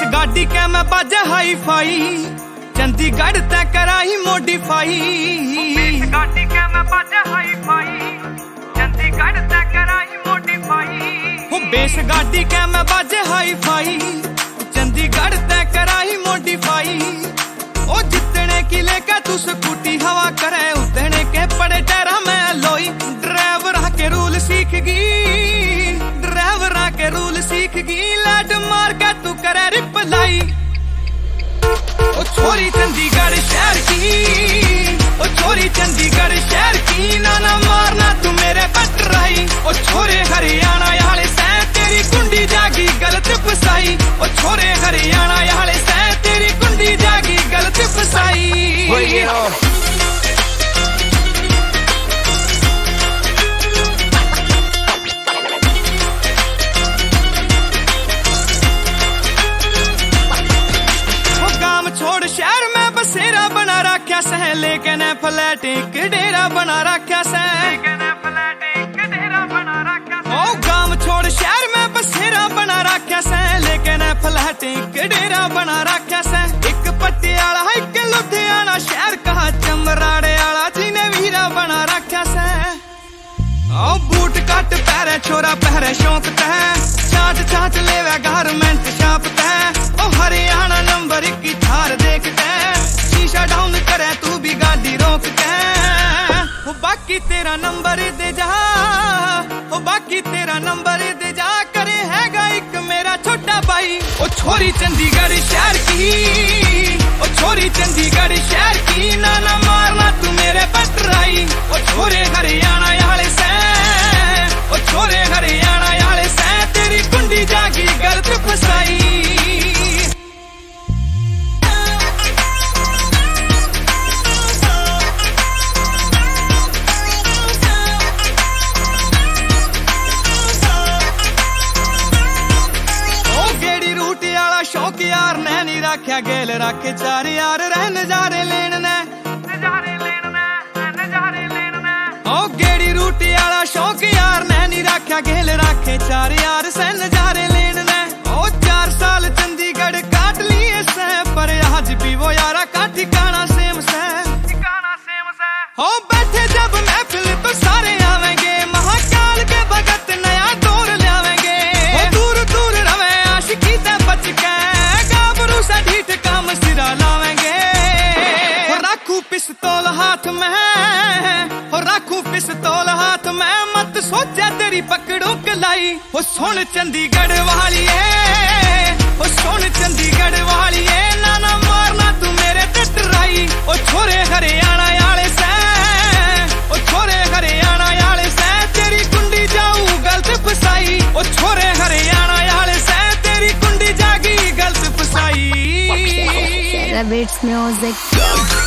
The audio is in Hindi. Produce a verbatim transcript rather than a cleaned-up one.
गाड़ी के मैं बाजे हाई फाई, चंडीगढ़ तय कराई मोडिफाई। गाड़ी के मैं बाजे हाई फाई, चंडीगढ़ तय कराई मोडिफाई। बेस गाड़ी के मैं बाजे हाई फाई, चंडीगढ़ तय कराई मोडिफाई। ओ जितने की लेकर तू स्कूटी हवा करे, उतने के पड़े टायरा में लोई। ड्राइवर के रूल सीख गई, ड्राइवर के रूल सीख गई। लाड मार के तू करे रिप्लाई। ओ छोरी चंडीगढ़ शहर की, ओ छोरी चंडीगढ़ शहर की। ना ना मारना तू मेरे पटराई। ओ छोरे हरियाणा वाले से तेरी कुंडी जागी गलत फसाई। ओ छोरे हरियाणा वाले से तेरी कुंडी जागी गलत फसाई। छोड़ शहर में बसेरा बना रखा सह, लेकिन फ्लैट एक डेरा बना रखा सह। ओ गांव छोड़ शहर में बसेरा बना रखा सह, लेकिन फ्लैट एक डेरा बना रखा सह। एक पटियाला एक लुधियाना शहर कहा, चमराड़े वाला जिन्हें वीरा बना रखा सह। ओ बूट कट पैरे छोरा पहरे शौक तह, चाट चाट लेवे गारमेंट शाप तह। ओ हरियाणा नंबर की थार देख के, शीशा डाउन करे तू भी गाड़ी रोक के। ओ बाकी तेरा नंबर दे जा, ओ बाकी तेरा नंबर दे जा। करे हैगा एक मेरा छोटा भाई। ओ छोरी चंडीगढ़ शहर की, ओ छोरी चंडीगढ़ शहर की। ना ना मारना तू मेरे पटराई। ओ छोरे हरियाणा वाले से, ओ छोरे हरियाणा वाले से तेरी कुंडी जागी गलत फसाई। शौक यार ने नहीं रखा गेल, रखे चार यार रह नजारे लेन ने, नजारे लेन ने, नजारे लेन ने। ओ गेड़ी रूटी वाला शौक यार ने नहीं रखा गेल, रखे चार यार से नजारे लेन ने। ओ चार साल चंडीगढ़ काट लिए से, पर आज भी वो यारा का ठिकाना सेम से, ठिकाना सेम से। ओ बैठे जब महफिल तो सारे आवेंगे, महाकाल के भगत नया दौर लावेंगे। ओ दूर दूर रवे आशिकी ते बच के, गाबरू से ढीठ काम सिरा लावेंगे। हो राखू पिस्तौल हाथ में, हो राखू पिस्तौल हाथ में। मत सोचा तेरी पकड़ो कलाई। हो सुन चंडीगढ़ वाली है, हो सुन चंडीगढ़ वाली है। ना ना मारना तू मेरे टटराई। ओ छोरे हरियाणा वाले से, ओ छोरे हरियाणा वाले से तेरी कुंडी जाऊ गलत फसाई। ओ छोरे हरियाणा वाले से तेरी कुंडी जागी गलत फसाई। Rabbits music.